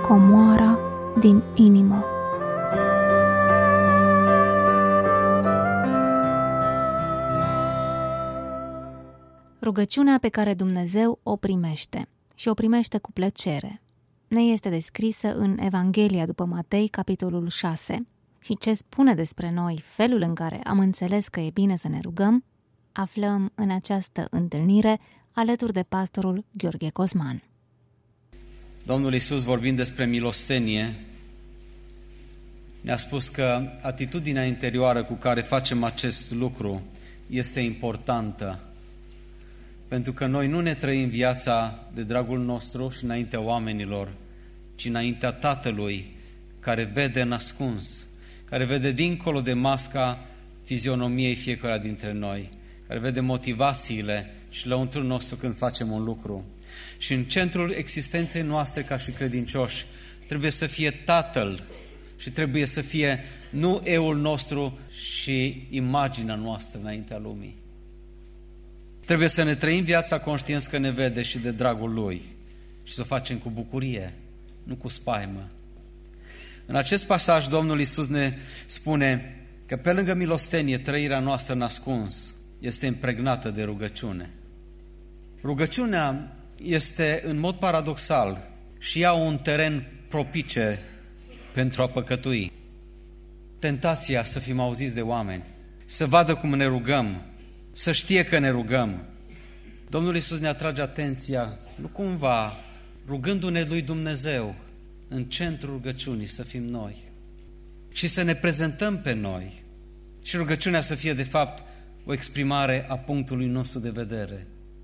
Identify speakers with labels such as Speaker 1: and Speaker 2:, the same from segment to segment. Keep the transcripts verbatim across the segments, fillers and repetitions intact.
Speaker 1: comoara din inimă. Rugăciunea pe care Dumnezeu o primește și o primește cu plăcere ne este descrisă în Evanghelia după Matei, capitolul șase, și ce spune despre noi felul în care am înțeles că e bine să ne rugăm, aflăm în această întâlnire alături de pastorul Gheorghe Cosman.
Speaker 2: Domnul Iisus, vorbind despre milostenie, ne-a spus că atitudinea interioară cu care facem acest lucru este importantă, pentru că noi nu ne trăim viața de dragul nostru și înaintea oamenilor, ci înaintea Tatălui, care vede în ascuns, care vede dincolo de masca fizionomiei fiecăruia dintre noi, care vede motivațiile și lăuntrul nostru când facem un lucru. Și în centrul existenței noastre ca și credincioși trebuie să fie Tatăl și trebuie să fie nu eul nostru și imaginea noastră înaintea lumii. Trebuie să ne trăim viața conștienți că ne vede și de dragul Lui și să o facem cu bucurie, nu cu spaimă. În acest pasaj Domnul Iisus ne spune că pe lângă milostenie, trăirea noastră în ascuns este impregnată de rugăciune. Rugăciunea este în mod paradoxal și ea un teren propice pentru a păcătui. Tentația să fim auziți de oameni, să vadă cum ne rugăm, să știe că ne rugăm. Domnul Iisus ne atrage atenția, nu cumva, rugându-ne lui Dumnezeu, în centrul rugăciunii să fim noi și să ne prezentăm pe noi și rugăciunea să fie de fapt o exprimare a punctului nostru de vedere.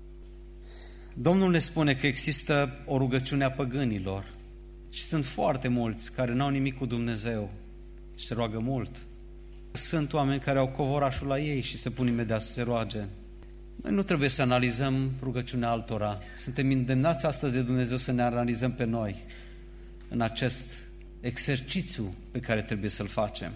Speaker 2: Domnul ne spune că există o rugăciune a păgânilor și sunt foarte mulți care n-au nimic cu Dumnezeu și se roagă mult. Sunt oameni care au covorașul la ei și se pun imediat să se roage. Noi nu trebuie să analizăm rugăciunea altora. Suntem îndemnați astăzi de Dumnezeu să ne analizăm pe noi în acest exercițiu pe care trebuie să-l facem.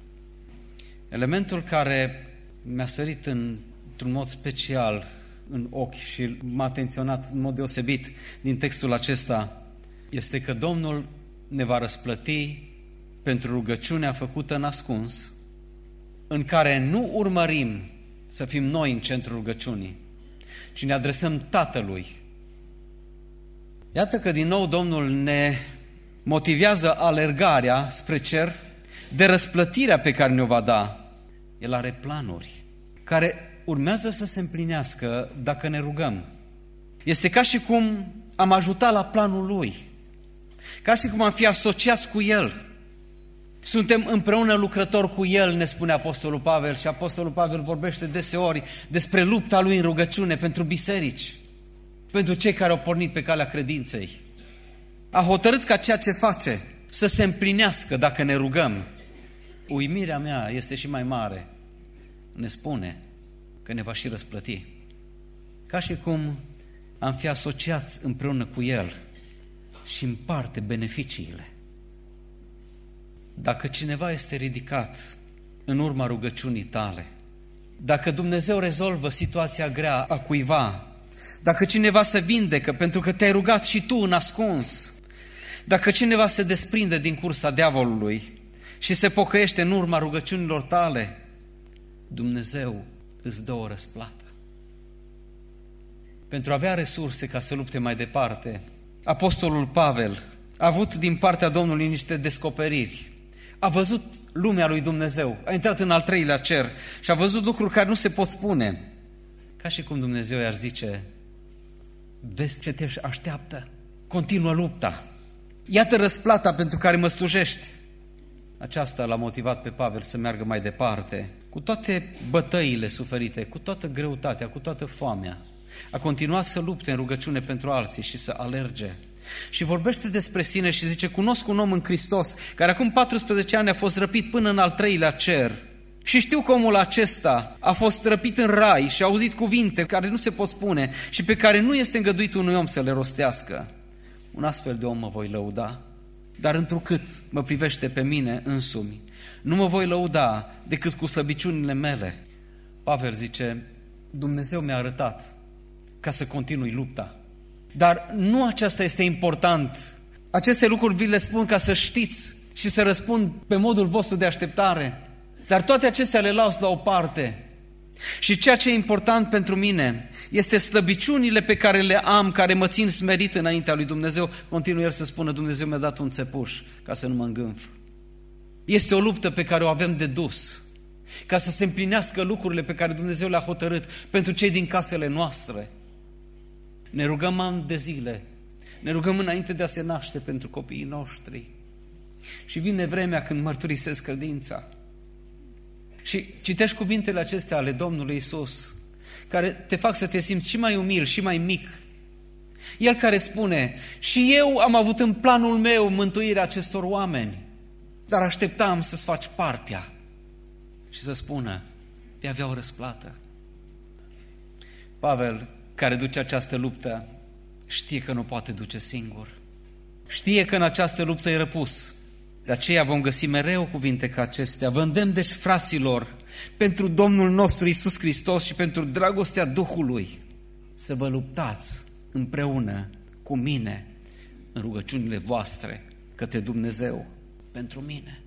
Speaker 2: Elementul care mi-a sărit în, într-un mod special în ochi și m-a atenționat în mod deosebit din textul acesta este că Domnul ne va răsplăti pentru rugăciunea făcută în ascuns, în care nu urmărim să fim noi în centrul rugăciunii, ci ne adresăm Tatălui. Iată că din nou Domnul ne motivează alergarea spre cer de răsplătirea pe care ne-o va da. El are planuri care urmează să se împlinească dacă ne rugăm. Este ca și cum am ajutat la planul Lui, ca și cum am fi asociați cu El. Suntem împreună lucrători cu El, ne spune Apostolul Pavel, și Apostolul Pavel vorbește deseori despre lupta Lui în rugăciune pentru biserici, pentru cei care au pornit pe calea credinței. A hotărât ca ceea ce face să se împlinească dacă ne rugăm. Uimirea mea este și mai mare. Ne spune că ne va și răsplăti. Ca și cum am fi asociați împreună cu El și împarte beneficiile. Dacă cineva este ridicat în urma rugăciunii tale, dacă Dumnezeu rezolvă situația grea a cuiva, dacă cineva se vindecă pentru că te-ai rugat și tu în ascuns, dacă cineva se desprinde din cursa diavolului și se pocăiește în urma rugăciunilor tale, Dumnezeu îți dă o răsplată. Pentru a avea resurse ca să lupte mai departe, Apostolul Pavel a avut din partea Domnului niște descoperiri. A văzut lumea lui Dumnezeu, a intrat în al treilea cer și a văzut lucruri care nu se pot spune. Ca și cum Dumnezeu i-ar zice, vezi ce te așteaptă, continuă lupta. Iată răsplata pentru care mă slujești. Aceasta l-a motivat pe Pavel să meargă mai departe, cu toate bătăile suferite, cu toată greutatea, cu toată foamea. A continuat să lupte în rugăciune pentru alții și să alerge. Și vorbește despre sine și zice, cunosc un om în Hristos, care acum paisprezece ani a fost răpit până în al treilea cer. Și știu că omul acesta a fost răpit în rai și a auzit cuvinte care nu se pot spune și pe care nu este îngăduit unui om să le rostească. Un astfel de om mă voi lăuda, dar întrucât mă privește pe mine însumi, nu mă voi lăuda decât cu slăbiciunile mele. Pavel zice, Dumnezeu mi-a arătat ca să continui lupta. Dar nu aceasta este important Aceste lucruri vi le spun ca să știți și să răspund pe modul vostru de așteptare. Dar toate acestea le las la o parte. Și ceea ce e important pentru mine este slăbiciunile pe care le am, care mă țin smerit înaintea lui Dumnezeu. Continuă el să spună, Dumnezeu mi-a dat un țepuș ca să nu mă îngânf. Este o luptă pe care o avem de dus, ca să se împlinească lucrurile pe care Dumnezeu le-a hotărât pentru cei din casele noastre. Ne rugăm ani de zile, ne rugăm înainte de a se naște pentru copiii noștri. Și vine vremea când mărturisesc credința. Și citești cuvintele acestea ale Domnului Iisus, care te fac să te simți și mai umil, și mai mic. El care spune, și eu am avut în planul meu mântuirea acestor oameni, dar așteptam să-ți faci partea și să spună, vei avea o răsplată. Pavel, care duce această luptă, știe că nu poate duce singur. Știe că în această luptă e răpus. De aceea vom găsi mereu cuvinte ca acestea. Vă îndemn deci, fraților, pentru Domnul nostru Iisus Hristos și pentru dragostea Duhului, să vă luptați împreună cu mine în rugăciunile voastre către Dumnezeu pentru mine.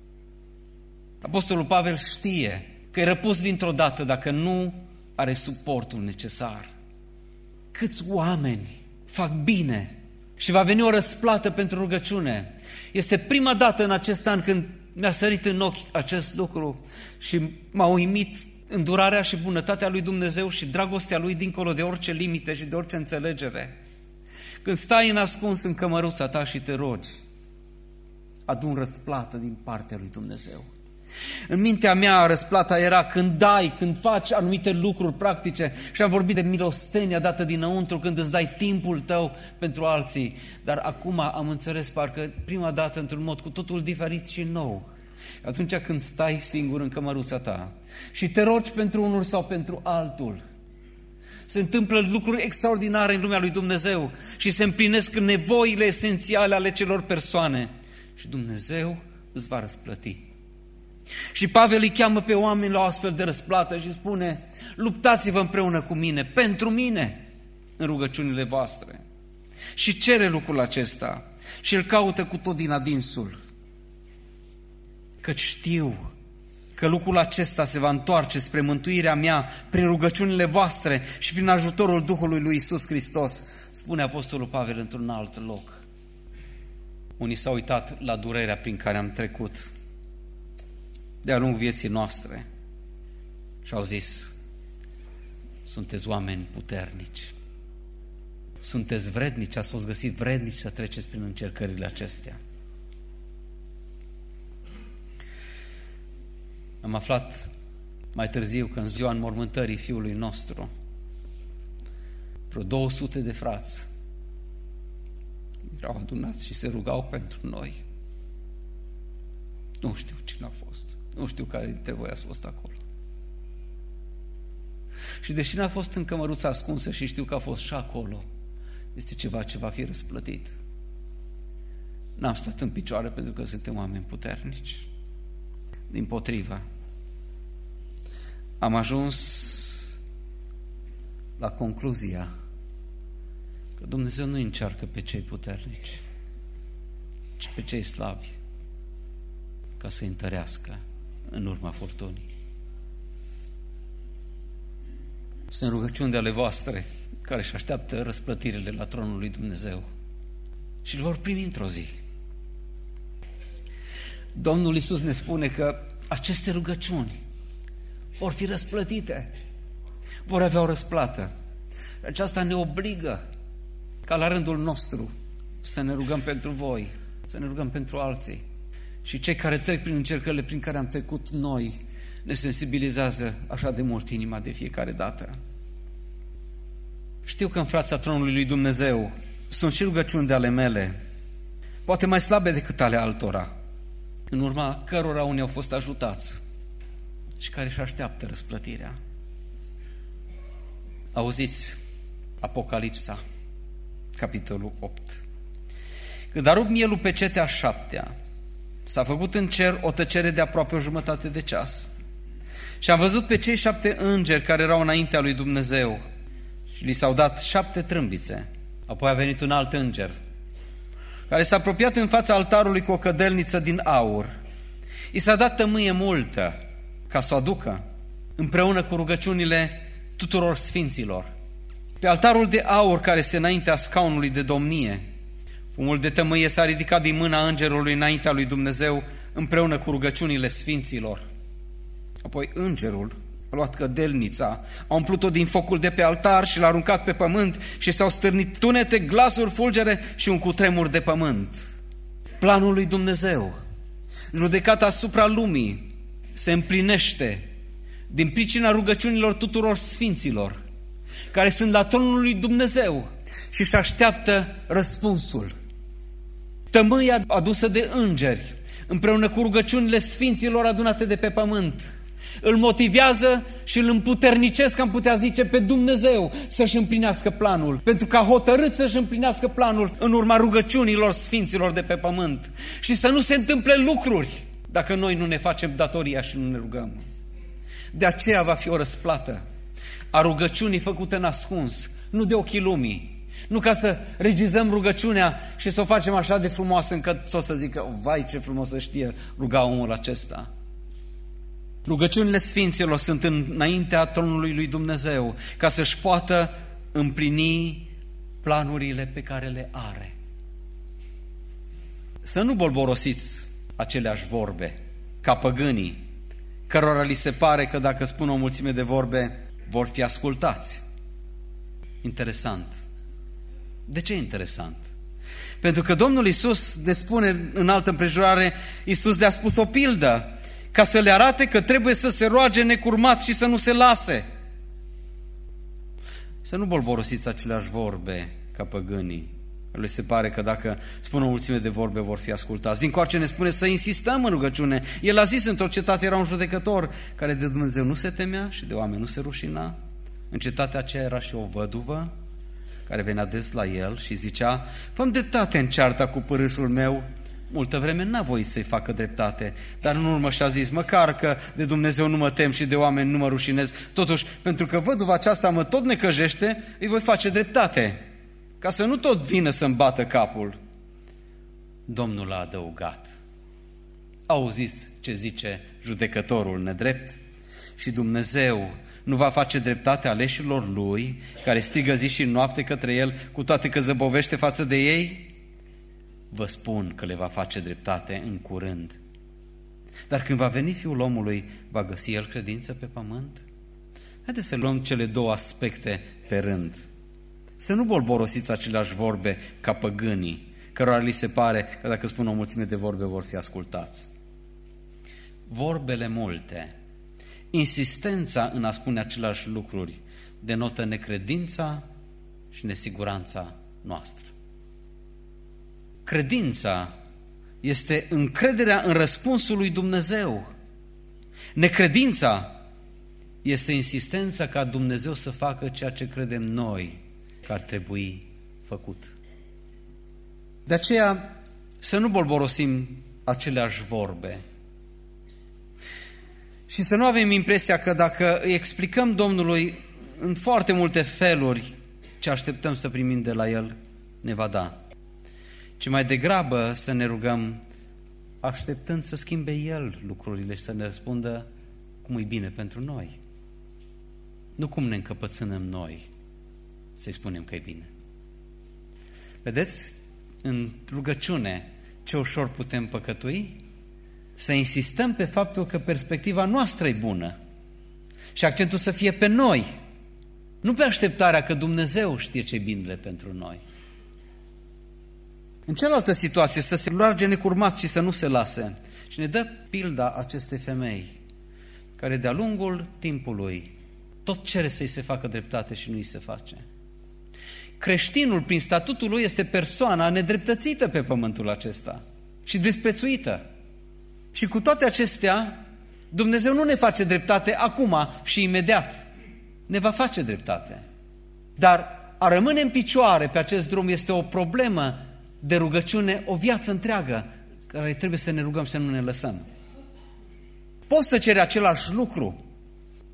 Speaker 2: Apostolul Pavel știe că e răpus dintr-o dată dacă nu are suportul necesar. Câți oameni fac bine și va veni o răsplată pentru rugăciune. Este prima dată în acest an când mi-a sărit în ochi acest lucru și m-a uimit îndurarea și bunătatea lui Dumnezeu și dragostea lui dincolo de orice limite și de orice înțelegere. Când stai în ascuns în cămăruța ta și te rogi, adu-n răsplată din partea lui Dumnezeu. În mintea mea răsplata era când dai, când faci anumite lucruri practice și am vorbit de milostenia dată dinăuntru când îți dai timpul tău pentru alții. Dar acum am înțeles parcă prima dată într-un mod cu totul diferit și nou. Atunci când stai singur în cămăruța ta și te rogi pentru unul sau pentru altul, se întâmplă lucruri extraordinare în lumea lui Dumnezeu și se împlinesc nevoile esențiale ale celor persoane și Dumnezeu îți va răsplăti. Și Pavel îi cheamă pe oameni la o astfel de răsplată și spune, luptați-vă împreună cu mine, pentru mine, în rugăciunile voastre. Și cere lucrul acesta și îl caută cu tot din adinsul. Căci știu că lucrul acesta se va întoarce spre mântuirea mea prin rugăciunile voastre și prin ajutorul Duhului lui Iisus Hristos, spune Apostolul Pavel într-un alt loc. Unii s-au uitat la durerea prin care am trecut de-a lungul vieții noastre și au zis, sunteți oameni puternici, sunteți vrednici, ați fost găsit vrednici să treceți prin încercările acestea. Am aflat mai târziu că în ziua înmormântării fiului nostru, vreo două sute de frați erau adunați și se rugau pentru noi. Nu știu cine a fost. Nu știu care dintre voi ați fost acolo. Și deși n-a fost în cămăruța ascunsă și știu că a fost și acolo, este ceva ce va fi răsplătit. N-am stat în picioare pentru că suntem oameni puternici. Dimpotrivă, am ajuns la concluzia că Dumnezeu nu încearcă pe cei puternici, ci pe cei slabi, ca să-i întărească în urma furtunii. Sunt rugăciuni de ale voastre care își așteaptă răsplătirile la tronul lui Dumnezeu și îl vor primi într-o zi. Domnul Iisus ne spune că aceste rugăciuni vor fi răsplătite, vor avea o răsplată. Aceasta ne obligă ca la rândul nostru să ne rugăm pentru voi, să ne rugăm pentru alții. Și cei care trec prin încercările prin care am trecut noi ne sensibilizează așa de mult inima de fiecare dată. Știu că în fața tronului lui Dumnezeu sunt și rugăciuni de ale mele, poate mai slabe decât ale altora, în urma cărora unii au fost ajutați și care își așteaptă răsplătirea. Auziți Apocalipsa, capitolul opt. Când a rupt mielul pe cetea șaptea, s-a făcut în cer o tăcere de aproape o jumătate de ceas. Și am văzut pe cei șapte îngeri care erau înaintea lui Dumnezeu și li s-au dat șapte trâmbițe. Apoi a venit un alt înger care s-a apropiat în fața altarului cu o cădelniță din aur. I s-a dat tămâie multă ca să o aducă împreună cu rugăciunile tuturor sfinților. Pe altarul de aur care este înaintea scaunului de domnie, fumul de tămâie s-a ridicat din mâna îngerului înaintea lui Dumnezeu împreună cu rugăciunile sfinților. Apoi îngerul a luat cădelnița, a umplut-o din focul de pe altar și l-a aruncat pe pământ și s-au stârnit tunete, glasuri, fulgere și un cutremur de pământ. Planul lui Dumnezeu, judecat asupra lumii, se împlinește din pricina rugăciunilor tuturor sfinților, care sunt la tronul lui Dumnezeu și își așteaptă răspunsul. Tămâia adusă de îngeri, împreună cu rugăciunile sfinților adunate de pe pământ, îl motivează și îl împuternicesc, am putea zice, pe Dumnezeu să-și împlinească planul, pentru că a hotărât să-și împlinească planul în urma rugăciunilor sfinților de pe pământ. Și să nu se întâmple lucruri dacă noi nu ne facem datoria și nu ne rugăm. De aceea va fi o răsplată a rugăciunii făcute în ascuns, nu de ochii lumii. Nu ca să regizăm rugăciunea și să o facem așa de frumoasă încât tot să zică, vai ce frumos să știe ruga omul acesta. Rugăciunile sfinților sunt înaintea tronului lui Dumnezeu ca să-și poată împlini planurile pe care le are. Să nu bolborosiți aceleași vorbe ca păgânii, cărora li se pare că dacă spun o mulțime de vorbe vor fi ascultați. Interesant. De ce interesant? Pentru că Domnul Iisus ne spune în altă împrejurare, Iisus le-a spus o pildă ca să le arate că trebuie să se roage necurmat și să nu se lase. Să nu bolborosiți aceleași vorbe ca păgânii. Le se pare că dacă spun o mulțime de vorbe vor fi ascultați. Dincoace ne spune să insistăm în rugăciune. El a zis, într-o cetate era un judecător care de Dumnezeu nu se temea și de oameni nu se rușina. În cetatea aceea era și o văduvă care venea des la el și zicea, fă-mi dreptate în cearta cu părâșul meu. Multă vreme n-a voit să-i facă dreptate, dar în urmă și-a zis, măcar că de Dumnezeu nu mă tem și de oameni nu mă rușinez, totuși, pentru că văduva aceasta mă tot necăjește, îi voi face dreptate, ca să nu tot vină să-mi bată capul. Domnul a adăugat, auziți ce zice judecătorul nedrept? Și Dumnezeu nu va face dreptate aleșilor lui, care strigă zi și noapte către el, cu toate că zăbovește față de ei? Vă spun că le va face dreptate în curând. Dar când va veni Fiul omului, va găsi el credință pe pământ? Haideți să luăm cele două aspecte pe rând. Să nu bolborosiți aceleași vorbe ca păgânii, cărora li se pare că dacă spun o mulțime de vorbe vor fi ascultați. Vorbele multe, insistența în a spune aceleași lucruri, denotă necredința și nesiguranța noastră. Credința este încrederea în răspunsul lui Dumnezeu. Necredința este insistența ca Dumnezeu să facă ceea ce credem noi că ar trebui făcut. De aceea să nu bolborosim aceleași vorbe și să nu avem impresia că dacă îi explicăm Domnului în foarte multe feluri ce așteptăm să primim de la El, ne va da. Ci mai degrabă să ne rugăm așteptând să schimbe El lucrurile și să ne răspundă cum e bine pentru noi. Nu cum ne încăpățânăm noi să-i spunem că e bine. Vedeți? În rugăciune ce ușor putem păcătui? Să insistăm pe faptul că perspectiva noastră e bună și accentul să fie pe noi, nu pe așteptarea că Dumnezeu știe ce e binele pentru noi. În cealaltă situație, să se roage necurmat și să nu se lase. Și ne dă pilda acestei femei, care de-a lungul timpului tot cere să-i se facă dreptate și nu îi se face. Creștinul, prin statutul lui, este persoana nedreptățită pe pământul acesta și disprețuită. Și cu toate acestea, Dumnezeu nu ne face dreptate acum și imediat. Ne va face dreptate. Dar a rămâne în picioare pe acest drum este o problemă de rugăciune o viață întreagă, care trebuie să ne rugăm să nu ne lăsăm. Poți să ceri același lucru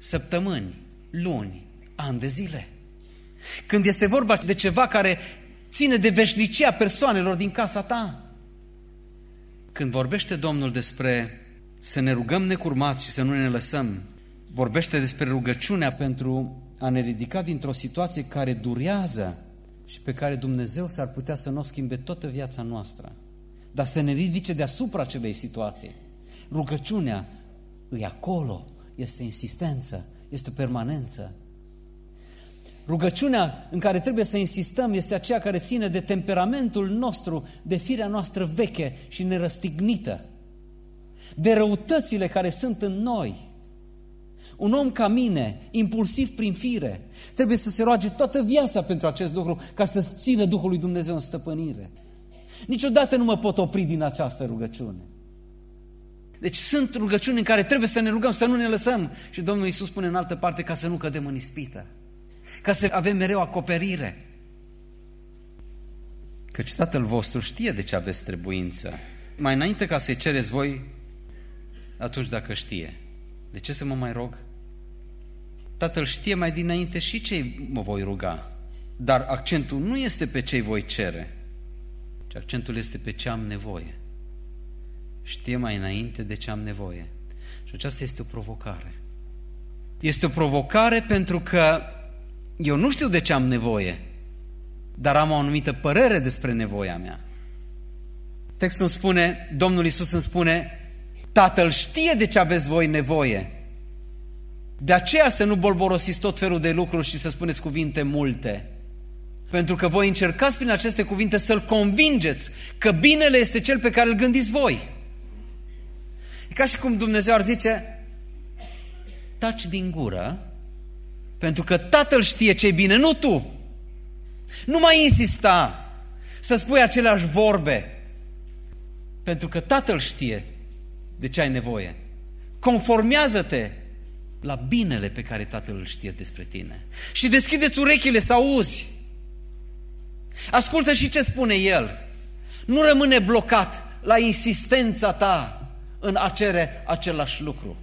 Speaker 2: săptămâni, luni, ani de zile. Când este vorba de ceva care ține de veșnicia persoanelor din casa ta. Când vorbește Domnul despre să ne rugăm necurmați și să nu ne lăsăm, vorbește despre rugăciunea pentru a ne ridica dintr-o situație care durează și pe care Dumnezeu s-ar putea să nu o schimbe toată viața noastră, dar să ne ridice deasupra acelei situații. Rugăciunea e acolo, este insistență, este permanență. Rugăciunea în care trebuie să insistăm este aceea care ține de temperamentul nostru, de firea noastră veche și nerăstignită, de răutățile care sunt în noi. Un om ca mine, impulsiv prin fire, trebuie să se roage toată viața pentru acest lucru, ca să țină Duhul lui Dumnezeu în stăpânire. Niciodată nu mă pot opri din această rugăciune. Deci sunt rugăciuni în care trebuie să ne rugăm, să nu ne lăsăm. Și Domnul Iisus spune în altă parte, ca să nu cădem în ispită, ca să avem mereu acoperire. Căci Tatăl vostru știe de ce aveți trebuință. Mai înainte ca să-i cereți voi, atunci dacă știe. De ce să mă mai rog? Tatăl știe mai dinainte și ce mă voi ruga. Dar accentul nu este pe ce voi cere, ci accentul este pe ce am nevoie. Știe mai înainte de ce am nevoie. Și aceasta este o provocare. Este o provocare pentru că eu nu știu de ce am nevoie, dar am o anumită părere despre nevoia mea. Textul îmi spune, Domnul Iisus îmi spune, Tatăl știe de ce aveți voi nevoie. De aceea să nu bolborosiți tot felul de lucruri și să spuneți cuvinte multe. Pentru că voi încercați prin aceste cuvinte să-L convingeți că binele este cel pe care îl gândiți voi. E ca și cum Dumnezeu ar zice, taci din gură, pentru că Tatăl știe ce e bine, nu tu. Nu mai insista să spui aceleași vorbe, pentru că Tatăl știe de ce ai nevoie. Conformează-te la binele pe care Tatăl îl știe despre tine. Și deschideți urechile să auzi. Ascultă și ce spune El. Nu rămâne blocat la insistența ta în a cere același lucru.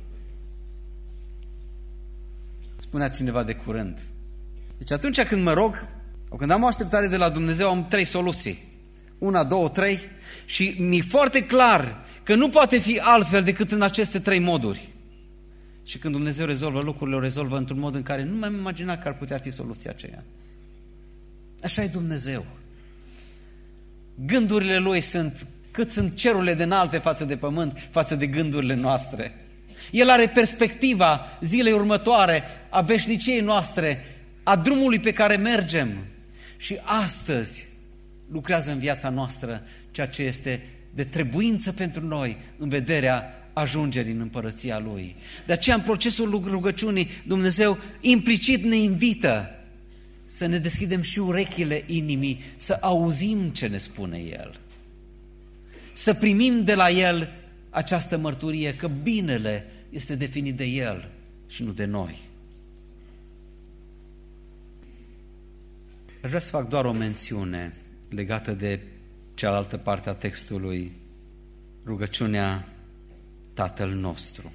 Speaker 2: Spunea cineva de curând. Deci atunci când mă rog, sau când am o așteptare de la Dumnezeu, am trei soluții. Una, două, trei. Și mi-e foarte clar că nu poate fi altfel decât în aceste trei moduri. Și când Dumnezeu rezolvă lucrurile, o rezolvă într-un mod în care nu mi-am imaginat că ar putea fi soluția aceea. Așa e Dumnezeu. Gândurile Lui sunt cât sunt cerurile de înalte față de pământ, față de gândurile noastre. El are perspectiva zilei următoare, a veșniciei noastre, a drumului pe care mergem. Și astăzi lucrează în viața noastră ceea ce este de trebuință pentru noi în vederea ajungerii în împărăția Lui. De aceea în procesul rugăciunii Dumnezeu implicit ne invită să ne deschidem și urechile inimii, să auzim ce ne spune El. Să primim de la El această mărturie că binele este definit de El și nu de noi. Aș vrea să fac doar o mențiune legată de cealaltă parte a textului, rugăciunea Tatăl nostru.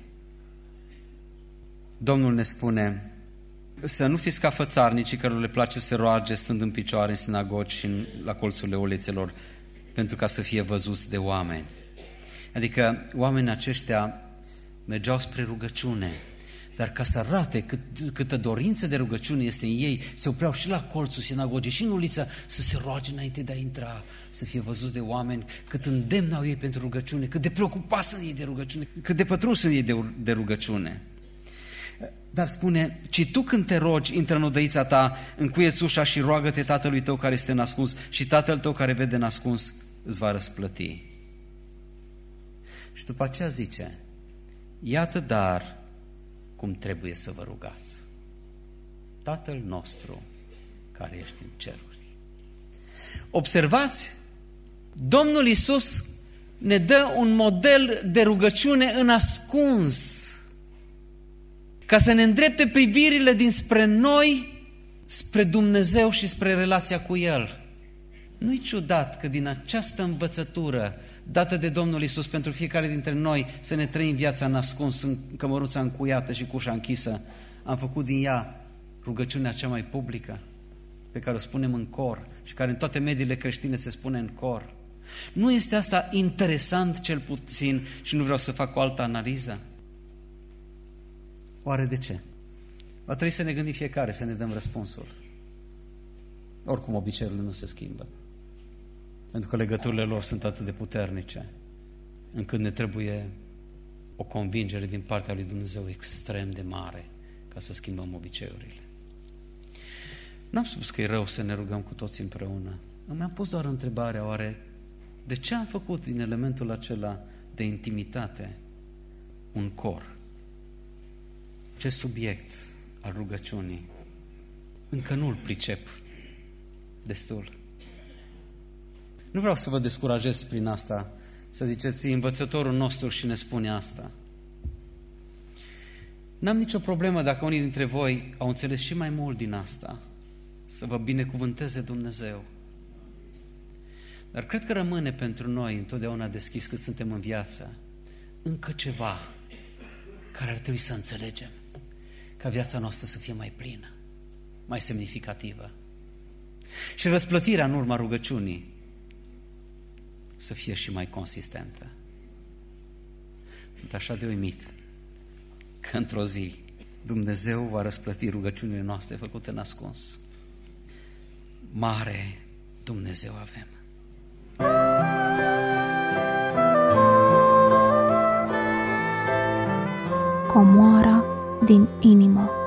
Speaker 2: Domnul ne spune să nu fiți ca fățarnicii cărora le place să roage stând în picioare în sinagogi și în, la colțurile ulițelor pentru ca să fie văzuți de oameni. Adică oamenii aceștia mergeau spre rugăciune, dar ca să arate cât, câtă dorință de rugăciune este în ei, se opreau și la colțul sinagogii și în uliță să se roage înainte de a intra, să fie văzuți de oameni, cât îndemnau ei pentru rugăciune, cât de preocupați sunt ei de rugăciune, cât de pătrunși sunt ei de, de rugăciune. Dar spune, ci tu când te rogi, intră în odăița ta, încuie-ți ușa și roagă-te Tatălui tău care este nascuns și Tatăl tău care vede nascuns îți va răsplăti. Și după aceea zice, iată dar cum trebuie să vă rugați. Tatăl nostru care ești în ceruri. Observați, Domnul Iisus ne dă un model de rugăciune în ascuns, ca să ne îndrepte privirile dinspre noi, spre Dumnezeu și spre relația cu El. Nu-i ciudat că din această învățătură dată de Domnul Iisus pentru fiecare dintre noi să ne trăim viața în ascuns, în cămăruța încuiată și cu ușa închisă, am făcut din ea rugăciunea cea mai publică pe care o spunem în cor și care în toate mediile creștine se spune în cor. Nu este asta interesant cel puțin și nu vreau să fac o altă analiză? Oare de ce? Va trebui să ne gândim fiecare, să ne dăm răspunsul. Oricum obiceiurile nu se schimbă. Pentru că legăturile lor sunt atât de puternice, încât ne trebuie o convingere din partea lui Dumnezeu extrem de mare ca să schimbăm obiceiurile. N-am spus că e rău să ne rugăm cu toți împreună. Mi-am pus doar întrebarea, oare de ce am făcut din elementul acela de intimitate un cor? Ce subiect al rugăciunii încă nu-l pricep destul. Nu vreau să vă descurajez prin asta, să ziceți, învățătorul nostru și ne spune asta. N-am nicio problemă dacă unii dintre voi au înțeles și mai mult din asta, să vă binecuvânteze Dumnezeu. Dar cred că rămâne pentru noi întotdeauna deschis cât suntem în viață încă ceva care ar trebui să înțelegem, ca viața noastră să fie mai plină, mai semnificativă. Și răsplătirea în urma rugăciunii să fie și mai consistentă. Sunt așa de uimit că într-o zi Dumnezeu va răsplăti rugăciunile noastre făcute în ascuns. Mare Dumnezeu avem.
Speaker 1: Comoara din inimă.